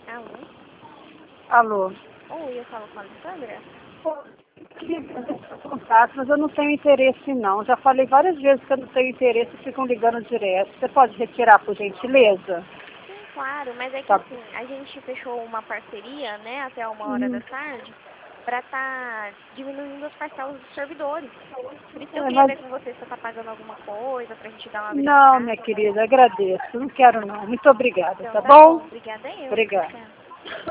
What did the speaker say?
Alô? Alô? Oi, eu falo com a Alessandra? Queria fazer seu contato, mas eu não tenho interesse não. Já falei várias vezes que eu não tenho interesse e ficam ligando direto. Você pode retirar, por gentileza? Sim, claro, mas é que Tá. assim, a gente fechou uma parceria, né, até 1 hora da tarde, para estar diminuindo as parcelas dos servidores. Por isso que eu queria Mas ver com você se você tá pagando alguma coisa, pra gente dar uma não, verificada. minha querida, agradeço. Não quero não. Muito obrigada, Então tá tá bom? bom, obrigada eu. Obrigada. Tchau.